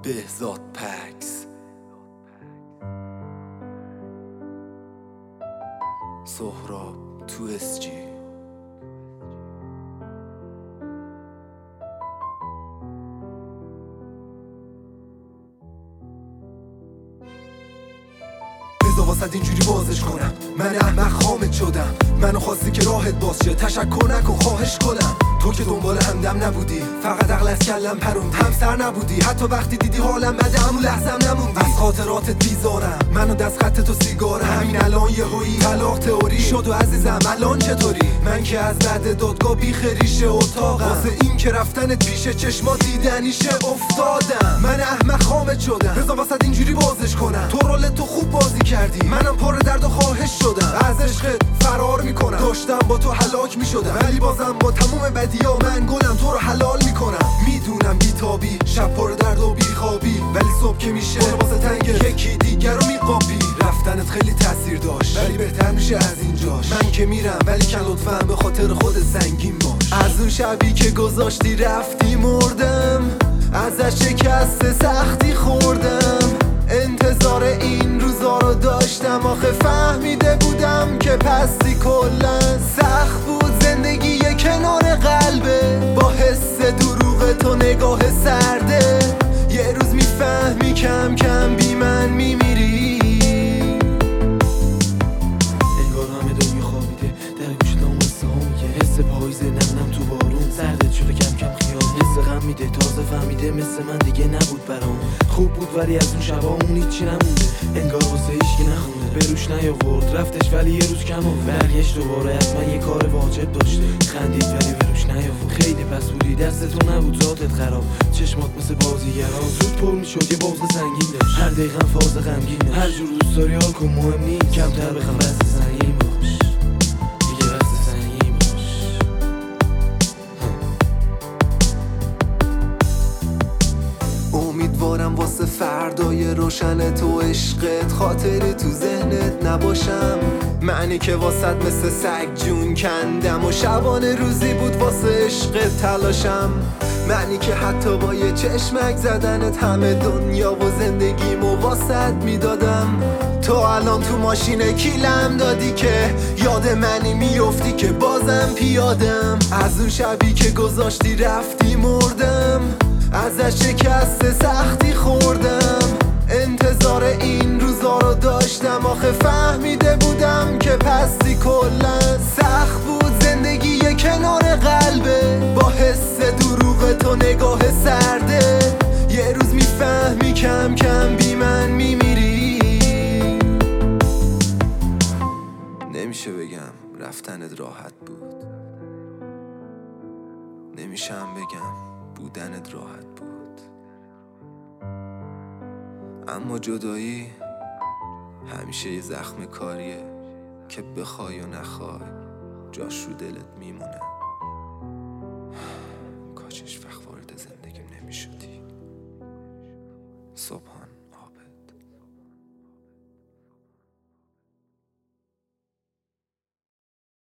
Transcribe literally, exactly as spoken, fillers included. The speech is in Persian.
بهزاد پکس، سهراب تو اس جی. بذار واسد اینجوری بازش کنم، من احمق خامت شدم. منو خواستی که راحت باز شه، تشکر نکن خواهش کنم. تو که دنبال همدم نبودی، فقط عقل از کلم پروندی. همسر نبودی حتی وقتی دیدی حالم بده، همون لحظم نموندی. از خاطراتت بیزارم، منو دست خط تو سیگارم. همین الان یهویی طلاق تئوری شد و عزیزم الان چطوری؟ من که از بعد دادگاه بیخریشه اتاقم، واسه این که رفتنت پیش چشما دیدنیشه افتادم. من احمق خامت شدم، بذار واسد اینجوری بازش کنم. تو رول تو خوب بازی کردی، منم پر درد و خواهش شدم. از عشقت فرار میکنم، داشتم با تو هلاک میشدم، ولی بازم با تموم بدیا من گلم تو رو حلال میکنم. میدونم بیتابی، شب پر درد و بیخوابی، ولی صبح که میشه برو واسه تنگ یکی دیگر رو میقاپی. رفتنت خیلی تاثیر داشت، ولی بهتر میشه از اینجاش. من که میرم ولی کن لطفاً به خاطر خود سنگین باش. از اون شبی که گذاشتی رفتی مردم، ازش شکست سختی خوردم. انتظار این روزا رو داشتم، آخه فهمیده بودم که پستی کلن سخت بود. زندگی کنار قلبه، با حس دروغ تو نگاه سرده. یه روز میفهمی کم کم بی من میمیری. انگار همه دنیا خوابیده، در گوش نامسته ها میگه حس پاییزه، نم نم تو بارون، سردت شده کم کم خیال. حس غم میده، تازه فهمیده مثل من دیگه نبود برام. خوب بود ولی از اون شبا اون هیچی نمونده، انگار واسه هیچکی نخونده. به روش نیاورد رفتش ولی یه روز کم آورد. برگشت دوباره حتما یه کار واجب داشته، خندید ولی به روش نیاورد. خیلی پس بودی، دست تو نبود، ذاتت خراب، چشمات مثل بازیگرا زود پر میشد، یه بغض سنگین داشت. هر دقیقه فاز غمگین داشت. هر جور دوست داری حال کن، مهم نیست کمتر بخوام، بس سنگین باش دیگه، بس سنگین باش. امیدوارم واسه فردای روشن تو عشقت خاطری تو ذهنت نباشم. معنی که واسد مثل سگ جون کندم و شبانه روزی بود واسه عشقت تلاشم. معنی که حتی با یه چشمک زدنت همه دنیا و زندگیمو واسد میدادم. تو الان تو ماشین کیلم دادی که یاد منی میفتی که بازم پیادم. از اون شبی که گذاشتی رفتی مردم، ازش شکست سختی خوردم. انتظار این روزا رو داشتم، آخه فهمیده بودم که پستی کلن سخت بود. زندگی کنار قلبه، با حس دروغ تو نگاه سرده. یه روز میفهمی کم کم بی من میمیری. نمیشه بگم رفتنت راحت بود، نمیشم بگم بودنت راحت بود. اما جدایی همیشه یه زخم کاریه که بخوای و نخوای جاش رو دلت میمونه. کاش هیچ وقت وارد زندگیم نمیشدی. صبح